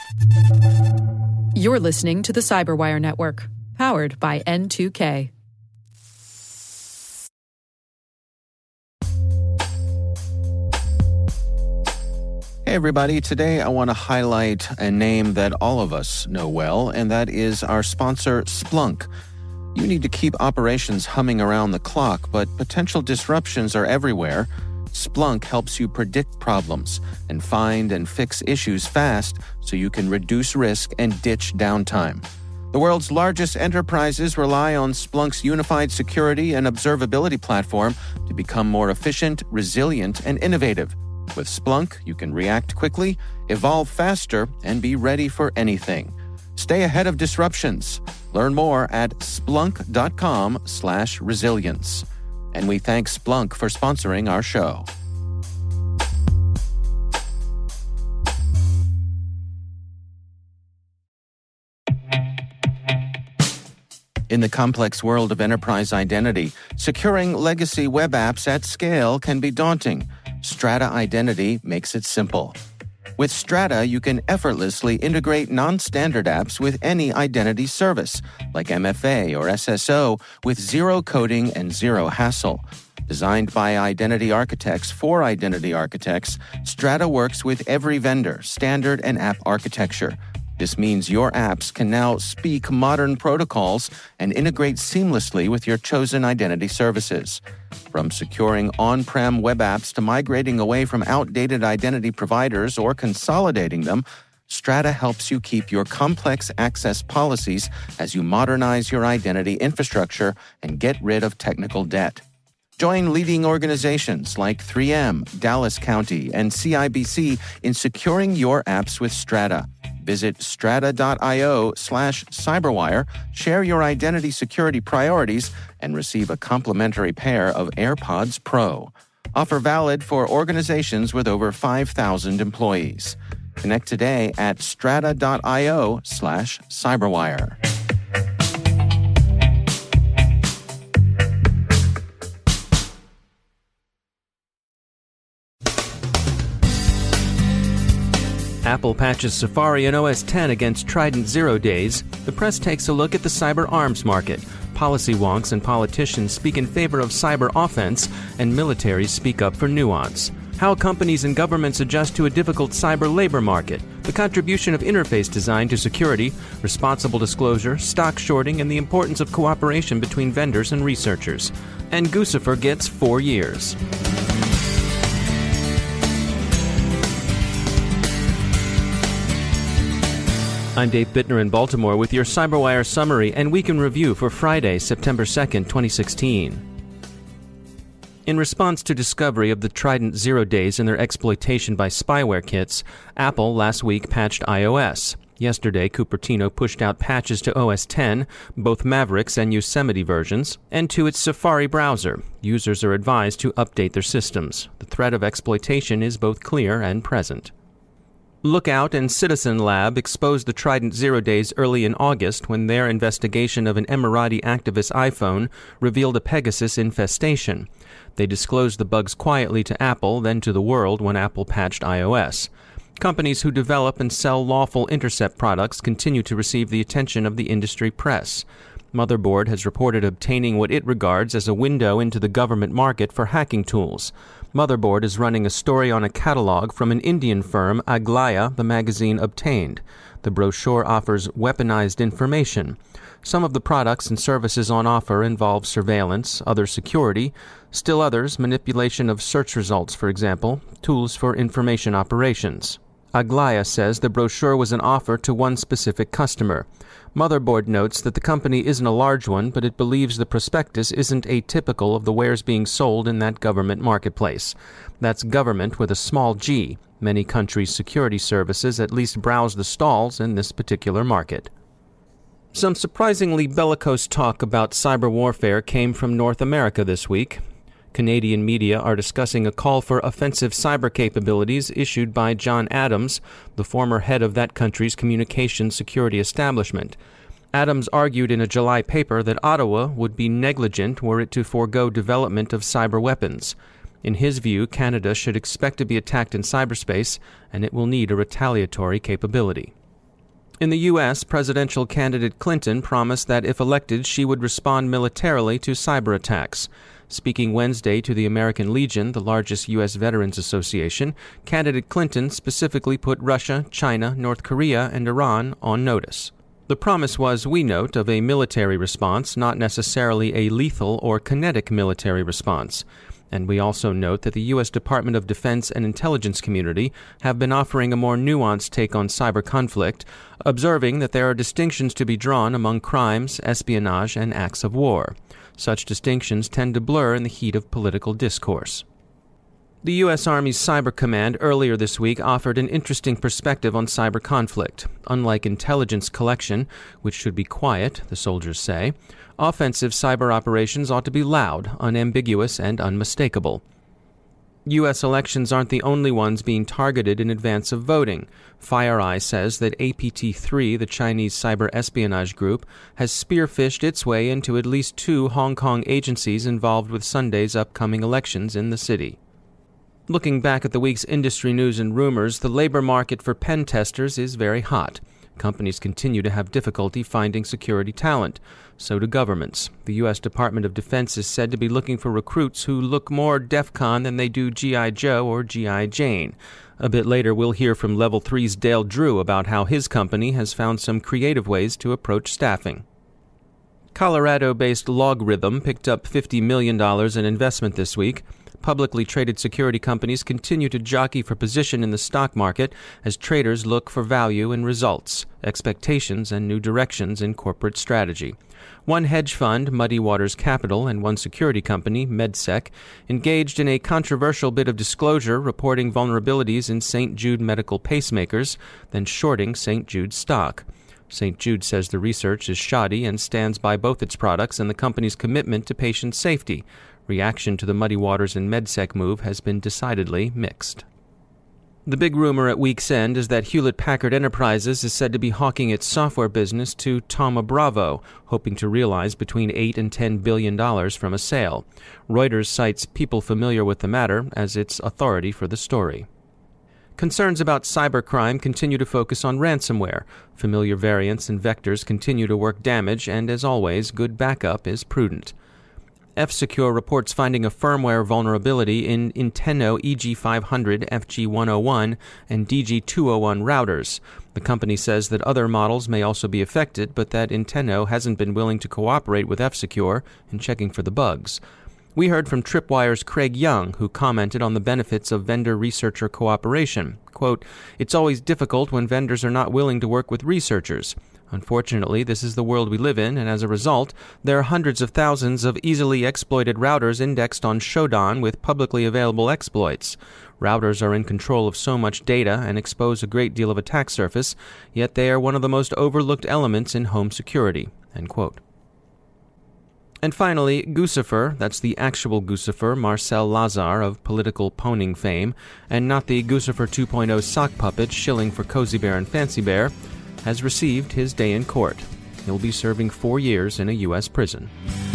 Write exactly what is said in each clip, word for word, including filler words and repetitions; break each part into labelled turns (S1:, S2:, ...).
S1: You're listening to the Cyberwire Network, powered by N two K.
S2: Hey everybody, today I want to highlight a name that all of us know well, and that is our sponsor, Splunk. You need to keep operations humming around the clock, but potential disruptions are everywhere. Splunk helps you predict problems and find and fix issues fast so you can reduce risk and ditch downtime. The world's largest enterprises rely on Splunk's unified security and observability platform to become more efficient, resilient, and innovative. With Splunk, you can react quickly, evolve faster, and be ready for anything. Stay ahead of disruptions. Learn more at splunk.com slash resilience. And we thank Splunk for sponsoring our show. In the complex world of enterprise identity, securing legacy web apps at scale can be daunting. Strata Identity makes it simple. With Strata, you can effortlessly integrate non-standard apps with any identity service, like M F A or S S O, with zero coding and zero hassle. Designed by identity architects for identity architects, Strata works with every vendor, standard, and app architecture. This means your apps can now speak modern protocols and integrate seamlessly with your chosen identity services. From securing on-prem web apps to migrating away from outdated identity providers or consolidating them, Strata helps you keep your complex access policies as you modernize your identity infrastructure and get rid of technical debt. Join leading organizations like three M, Dallas County, and C I B C in securing your apps with Strata. Visit strata.io slash cyberwire, share your identity security priorities, and receive a complimentary pair of AirPods Pro. Offer valid for organizations with over five thousand employees. Connect today at strata.io slash cyberwire.
S3: Apple patches Safari and O S ten against Trident Zero days. The press takes a look at the cyber arms market. Policy wonks and politicians speak in favor of cyber offense, and militaries speak up for nuance. How companies and governments adjust to a difficult cyber labor market. The contribution of interface design to security, responsible disclosure, stock shorting, and the importance of cooperation between vendors and researchers. And Guccifer gets four years. I'm Dave Bittner in Baltimore with your CyberWire summary and week in review for Friday, September second, twenty sixteen. In response to discovery of the Trident Zero days and their exploitation by spyware kits, Apple last week patched iOS. Yesterday, Cupertino pushed out patches to O S ten, both Mavericks and Yosemite versions, and to its Safari browser. Users are advised to update their systems. The threat of exploitation is both clear and present. Lookout and Citizen Lab exposed the Trident Zero days early in August when their investigation of an Emirati activist iPhone revealed a Pegasus infestation. They disclosed the bugs quietly to Apple, then to the world when Apple patched iOS. Companies who develop and sell lawful intercept products continue to receive the attention of the industry press. Motherboard has reported obtaining what it regards as a window into the government market for hacking tools. Motherboard is running a story on a catalog from an Indian firm, Aglaya, the magazine obtained. The brochure offers weaponized information. Some of the products and services on offer involve surveillance, other security, still others manipulation of search results, for example, tools for information operations. Aglaya says the brochure was an offer to one specific customer. Motherboard notes that the company isn't a large one, but it believes the prospectus isn't atypical of the wares being sold in that government marketplace. That's government with a small g. Many countries' security services at least browse the stalls in this particular market. Some surprisingly bellicose talk about cyber warfare came from North America this week. Canadian media are discussing a call for offensive cyber capabilities issued by John Adams, the former head of that country's communications security establishment. Adams argued in a July paper that Ottawa would be negligent were it to forego development of cyber weapons. In his view, Canada should expect to be attacked in cyberspace, and it will need a retaliatory capability. In the U S, presidential candidate Clinton promised that if elected, she would respond militarily to cyber attacks. Speaking Wednesday to the American Legion, the largest U S veterans association, candidate Clinton specifically put Russia, China, North Korea, and Iran on notice. The promise was, we note, of a military response, not necessarily a lethal or kinetic military response. And we also note that the U S Department of Defense and intelligence community have been offering a more nuanced take on cyber conflict, observing that there are distinctions to be drawn among crimes, espionage, and acts of war. Such distinctions tend to blur in the heat of political discourse. The U S Army's Cyber Command earlier this week offered an interesting perspective on cyber conflict. Unlike intelligence collection, which should be quiet, the soldiers say, offensive cyber operations ought to be loud, unambiguous, and unmistakable. U S elections aren't the only ones being targeted in advance of voting. FireEye says that A P T three, the Chinese cyber espionage group, has spearfished its way into at least two Hong Kong agencies involved with Sunday's upcoming elections in the city. Looking back at the week's industry news and rumors, the labor market for pen testers is very hot. Companies continue to have difficulty finding security talent. So do governments. The U S Department of Defense is said to be looking for recruits who look more DEFCON than they do G I. Joe or G I. Jane. A bit later, we'll hear from Level three's Dale Drew about how his company has found some creative ways to approach staffing. Colorado-based LogRhythm picked up fifty million dollars in investment this week. Publicly traded security companies continue to jockey for position in the stock market as traders look for value in results, expectations, and new directions in corporate strategy. One hedge fund, Muddy Waters Capital, and one security company, MedSec, engaged in a controversial bit of disclosure reporting vulnerabilities in Saint Jude medical pacemakers, then shorting Saint Jude stock. Saint Jude says the research is shoddy and stands by both its products and the company's commitment to patient safety. Reaction to the Muddy Waters and MedSec move has been decidedly mixed. The big rumor at week's end is that Hewlett-Packard Enterprises is said to be hawking its software business to Thoma Bravo, hoping to realize between eight and ten billion dollars from a sale. Reuters cites people familiar with the matter as its authority for the story. Concerns about cybercrime continue to focus on ransomware. Familiar variants and vectors continue to work damage, and as always, good backup is prudent. F-Secure reports finding a firmware vulnerability in Intenno E G five hundred, F G one oh one, and D G two oh one routers. The company says that other models may also be affected, but that Intenno hasn't been willing to cooperate with F-Secure in checking for the bugs. We heard from Tripwire's Craig Young, who commented on the benefits of vendor-researcher cooperation. Quote, "It's always difficult when vendors are not willing to work with researchers. Unfortunately, this is the world we live in, and as a result, there are hundreds of thousands of easily exploited routers indexed on Shodan with publicly available exploits. Routers are in control of so much data and expose a great deal of attack surface, yet they are one of the most overlooked elements in home security." End quote. And finally, Guccifer, that's the actual Guccifer, Marcel Lazar of political poning fame, and not the Guccifer two point oh sock puppet shilling for Cozy Bear and Fancy Bear, has received his day in court. He'll be serving four years in a U S prison.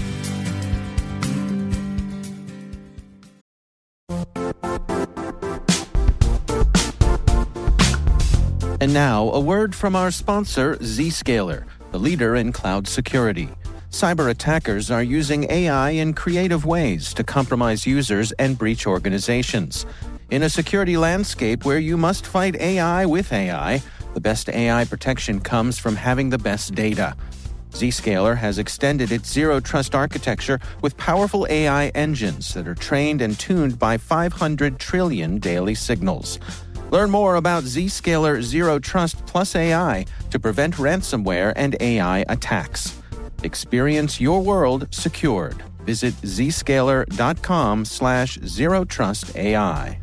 S2: And now, a word from our sponsor, Zscaler, the leader in cloud security. Cyber attackers are using A I in creative ways to compromise users and breach organizations. In a security landscape where you must fight A I with A I, the best A I protection comes from having the best data. Zscaler has extended its zero-trust architecture with powerful A I engines that are trained and tuned by five hundred trillion daily signals. Learn more about Zscaler Zero Trust Plus A I to prevent ransomware and A I attacks. Experience your world secured. Visit zscaler.com slash zero trust AI.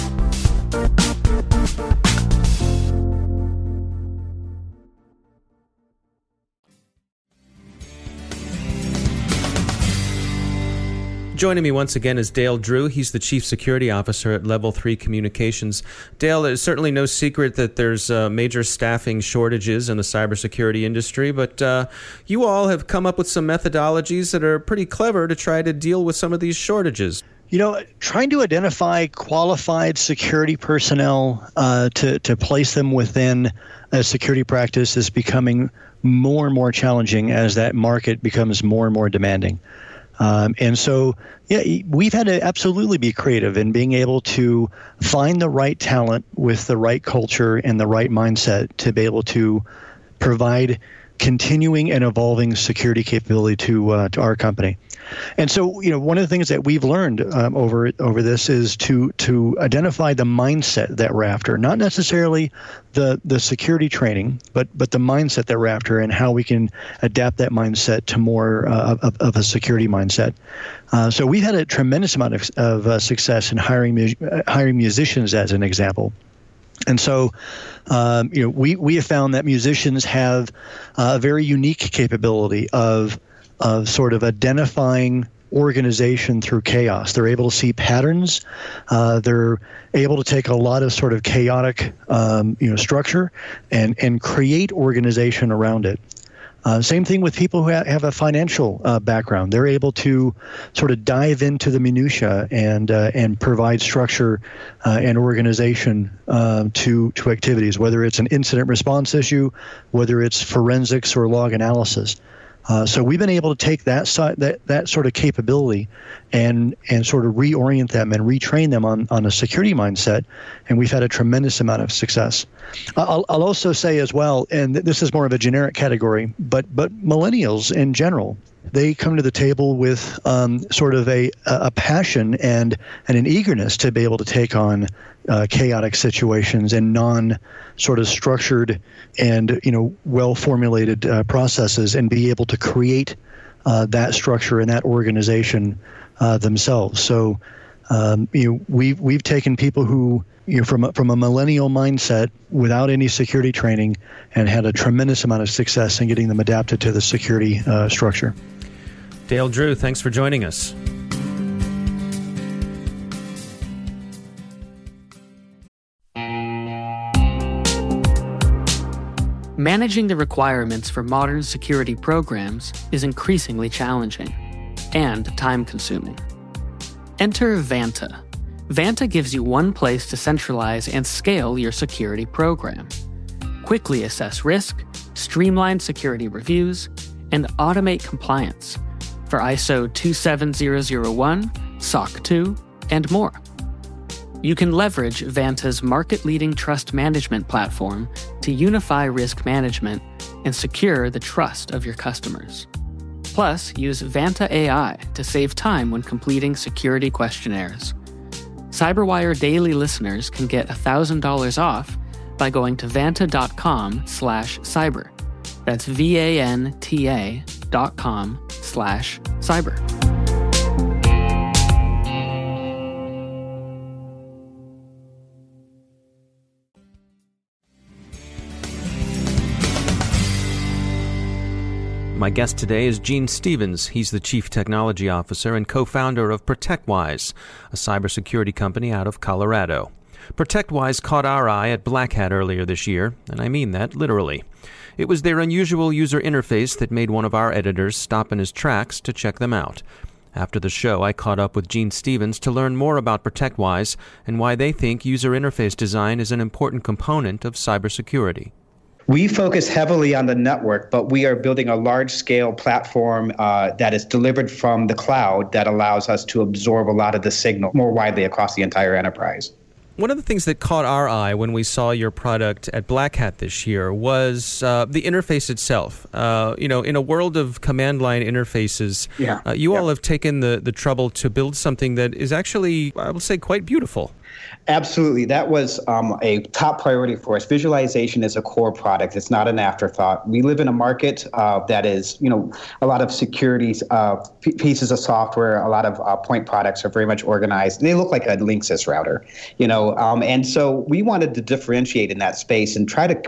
S3: Joining me once again is Dale Drew. He's the Chief Security Officer at Level three Communications. Dale, there's certainly no secret that there's uh, major staffing shortages in the cybersecurity industry, but uh, you all have come up with some methodologies that are pretty clever to try to deal with some of these shortages.
S4: You know, trying to identify qualified security personnel uh, to, to place them within a security practice is becoming more and more challenging as that market becomes more and more demanding. Um, and so, yeah, we've had to absolutely be creative in being able to find the right talent with the right culture and the right mindset to be able to provide continuing and evolving security capability to uh, to our company. And so, you know, one of the things that we've learned um, over over this is to to identify the mindset that we're after, not necessarily the the security training, but but the mindset that we're after and how we can adapt that mindset to more uh, of, of a security mindset. Uh, so we've had a tremendous amount of, of uh, success in hiring mu- hiring musicians, as an example. And so, um, you know, we, we have found that musicians have a very unique capability of of sort of identifying organization through chaos. They're able to see patterns. Uh, they're able to take a lot of sort of chaotic, um, you know, structure and and create organization around it. Uh, same thing with people who ha- have a financial uh, background. They're able to sort of dive into the minutia and uh, and provide structure uh, and organization uh, to to activities, whether it's an incident response issue, whether it's forensics or log analysis. Uh, so we've been able to take that side, that that sort of capability, and and sort of reorient them and retrain them on on a security mindset, and we've had a tremendous amount of success. I'll I'll also say as well, and this is more of a generic category, but but millennials in general, they come to the table with um, sort of a a passion and and an eagerness to be able to take on uh, chaotic situations and non sort of structured and you know well formulated uh, processes, and be able to create uh, that structure and that organization uh, themselves. So um, you know we've we've taken people who you know from a, from a millennial mindset without any security training and had a tremendous amount of success in getting them adapted to the security uh, structure.
S3: Dale Drew, thanks for joining us.
S5: Managing the requirements for modern security programs is increasingly challenging and time-consuming. Enter Vanta. Vanta gives you one place to centralize and scale your security program. Quickly assess risk, streamline security reviews, and automate compliance for I S O two seven zero zero one, S O C two, and more. You can leverage Vanta's market-leading trust management platform to unify risk management and secure the trust of your customers. Plus, use Vanta A I to save time when completing security questionnaires. CyberWire Daily listeners can get one thousand dollars off by going to vanta.com slash cyber. That's V-A-N-T-A dot com slash cyber.
S3: My guest today is Gene Stevens. He's the Chief Technology Officer and co-founder of ProtectWise, a cybersecurity company out of Colorado. ProtectWise caught our eye at Black Hat earlier this year, and I mean that literally. It was their unusual user interface that made one of our editors stop in his tracks to check them out. After the show, I caught up with Gene Stevens to learn more about ProtectWise and why they think user interface design is an important component of cybersecurity.
S6: We focus heavily on the network, but we are building a large-scale platform uh, that is delivered from the cloud that allows us to absorb a lot of the signal more widely across the entire enterprise.
S3: One of the things that caught our eye when we saw your product at Black Hat this year was uh, the interface itself. Uh, you know, in a world of command line interfaces,
S6: yeah.
S3: uh, you
S6: yeah.
S3: all have taken the, the trouble to build something that is actually, I will say, quite beautiful.
S6: Absolutely. That was um, a top priority for us. Visualization is a core product. It's not an afterthought. We live in a market uh, that is, you know, a lot of security uh, p- pieces of software, a lot of uh, point products are very much organized. And they look like a Linksys router, you know, um, and so we wanted to differentiate in that space and try to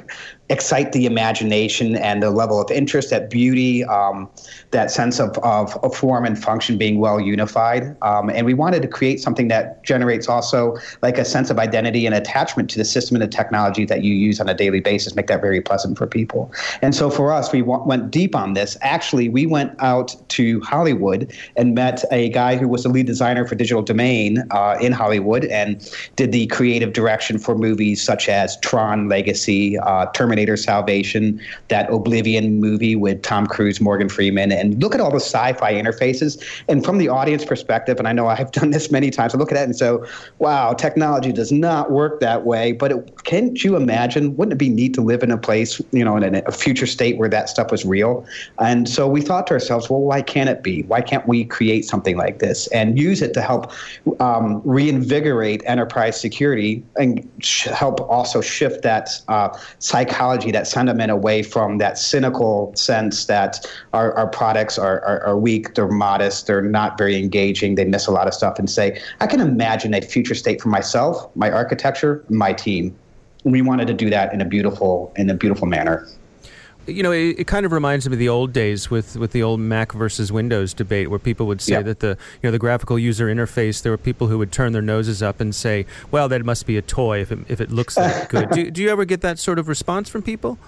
S6: excite the imagination and the level of interest, that beauty, um, that sense of, of, of form and function being well unified. Um, and we wanted to create something that generates also like a sense of identity and attachment to the system and the technology that you use on a daily basis, make that very pleasant for people. And so for us, we w- went deep on this. Actually, we went out to Hollywood and met a guy who was the lead designer for Digital Domain uh, in Hollywood and did the creative direction for movies such as Tron Legacy, uh, Terminator Salvation, that Oblivion movie with Tom Cruise, Morgan Freeman, and look at all the sci-fi interfaces. And from the audience perspective, and I know I've done this many times, I look at that and so, wow, technology does not work that way. But it, can't you imagine? Wouldn't it be neat to live in a place, you know, in a, a future state where that stuff was real? And so we thought to ourselves, well, why can't it be? Why can't we create something like this and use it to help um, reinvigorate enterprise security and sh- help also shift that uh, psychology, that sentiment away from that cynical sense that our, our products are, are, are weak, they're modest, they're not very engaging, they miss a lot of stuff, and say, I can imagine a future state for myself, my architecture, my team. We wanted to do that in a beautiful, in a beautiful manner.
S3: You know, it, it kind of reminds me of the old days with, with the old Mac versus Windows debate, where people would say yeah. that the you know the graphical user interface, there were people who would turn their noses up and say, well, that must be a toy if it, if it looks that good. Do, do you ever get that sort of response from people?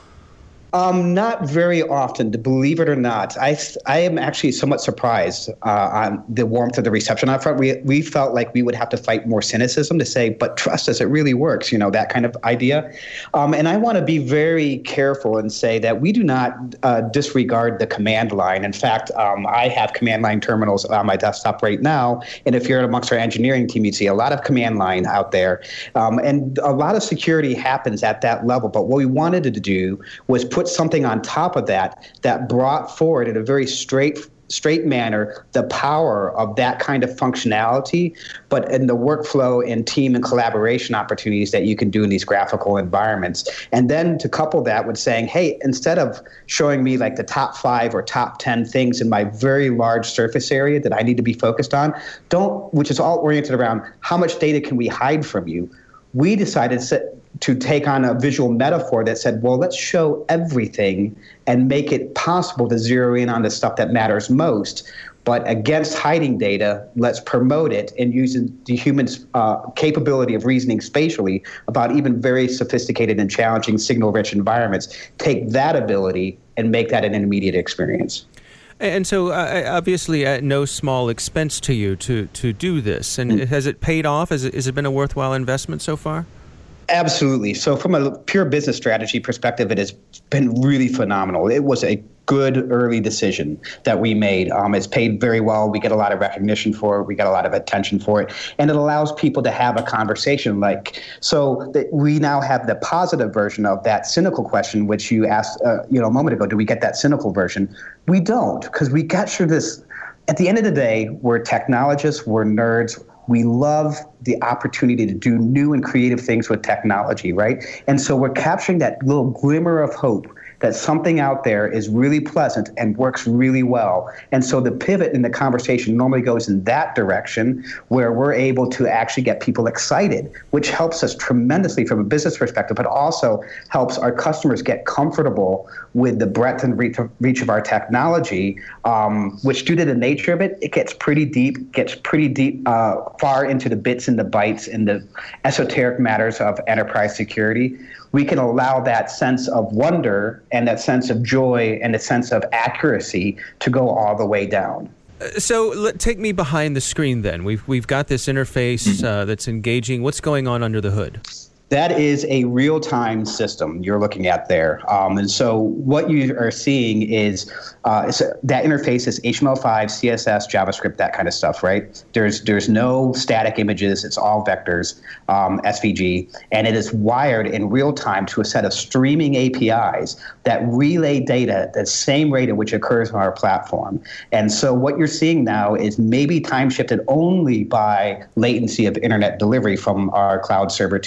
S6: Um, not very often, believe it or not. I I am actually somewhat surprised uh, on the warmth of the reception out front. We we felt like we would have to fight more cynicism to say, but trust us, it really works, you know, that kind of idea. Um, and I want to be very careful and say that we do not uh, disregard the command line. In fact, um, I have command line terminals on my desktop right now. And if you're amongst our engineering team, you'd see a lot of command line out there. Um, and a lot of security happens at that level. But what we wanted to do was put put something on top of that that brought forward in a very straight straight manner the power of that kind of functionality, but in the workflow and team and collaboration opportunities that you can do in these graphical environments. And then to couple that with saying, hey, instead of showing me like the top five or top ten things in my very large surface area that I need to be focused on, don't, which is all oriented around how much data can we hide from you, we decided to take on a visual metaphor that said, well, let's show everything and make it possible to zero in on the stuff that matters most. But against hiding data, let's promote it and using the human's uh, capability of reasoning spatially about even very sophisticated and challenging signal-rich environments. Take that ability and make that an immediate experience.
S3: And so, uh, obviously, at no small expense to you to, to do this. And mm-hmm. has it paid off? Has it, has it been a worthwhile investment so far?
S6: Absolutely. So from a pure business strategy perspective, it has been really phenomenal. It was a good early decision that we made. Um, it's paid very well. We get a lot of recognition for it. We get a lot of attention for it. And it allows people to have a conversation like, so that we now have the positive version of that cynical question, which you asked uh, you know, a moment ago, do we get that cynical version? We don't, because we capture this. At the end of the day, we're technologists, we're nerds. We love the opportunity to do new and creative things with technology, right? And so we're capturing that little glimmer of hope that something out there is really pleasant and works really well. And so the pivot in the conversation normally goes in that direction where we're able to actually get people excited, which helps us tremendously from a business perspective, but also helps our customers get comfortable with the breadth and reach of, reach of our technology, um, which due to the nature of it, it gets pretty deep, gets pretty deep, uh, far into the bits and the bytes and the esoteric matters of enterprise security. We can allow that sense of wonder and that sense of joy and a sense of accuracy to go all the way down.
S3: So let, take me behind the screen then. We've, we've got this interface mm-hmm. uh, that's engaging. What's going on under the hood?
S6: That is a real-time system you're looking at there. Um, and so what you are seeing is uh, it's a, that interface is H T M L five, C S S, JavaScript, that kind of stuff, right? There's there's no static images. It's all vectors, um, S V G, and it is wired in real time to a set of streaming A P Is that relay data at the same rate at which occurs on our platform. And so what you're seeing now is maybe time shifted only by latency of internet delivery from our cloud server to your web browser.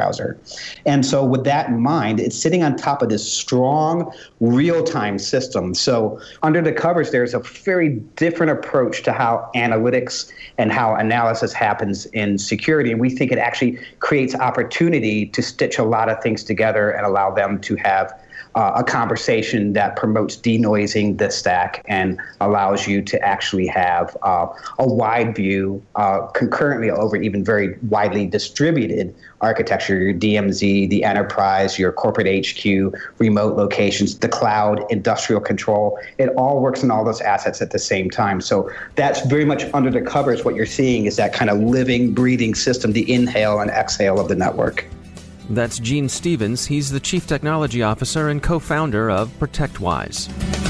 S6: browser. And so with that in mind, it's sitting on top of this strong real-time system. So under the covers, there's a very different approach to how analytics and how analysis happens in security. And we think it actually creates opportunity to stitch a lot of things together and allow them to have uh, a conversation that promotes denoising the stack and allows you to actually have uh, a wide view uh, concurrently over even very widely distributed architecture, your D M Z, the enterprise, your corporate H Q, remote locations, the cloud, industrial control. It all works in all those assets at the same time. So that's very much under the covers. What you're seeing is that kind of living, breathing system, the inhale and exhale of the network.
S3: That's Gene Stevens. He's the Chief Technology Officer and co-founder of ProtectWise.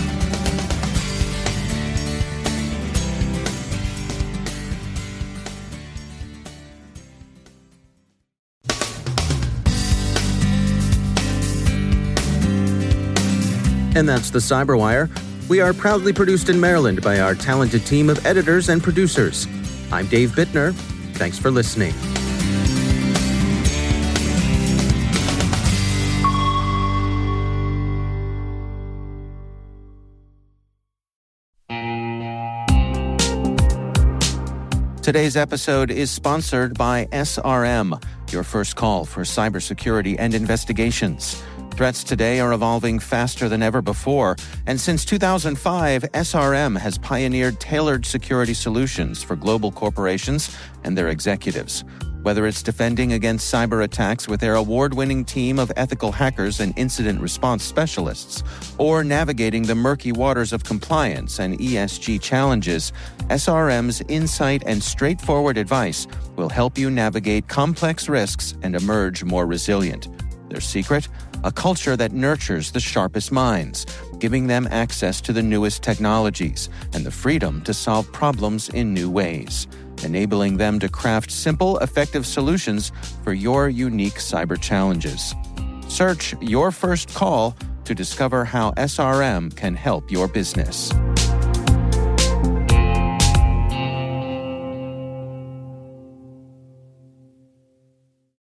S2: And that's the Cyberwire. We are proudly produced in Maryland by our talented team of editors and producers. I'm Dave Bittner. Thanks for listening. Today's episode is sponsored by S R M, your first call for cybersecurity and investigations. Threats today are evolving faster than ever before, and since two thousand five, S R M has pioneered tailored security solutions for global corporations and their executives. Whether it's defending against cyber attacks with their award-winning team of ethical hackers and incident response specialists, or navigating the murky waters of compliance and E S G challenges, S R M's insight and straightforward advice will help you navigate complex risks and emerge more resilient. Their secret? A culture that nurtures the sharpest minds, giving them access to the newest technologies and the freedom to solve problems in new ways, enabling them to craft simple, effective solutions for your unique cyber challenges. Search Your First Call to discover how S R M can help your business.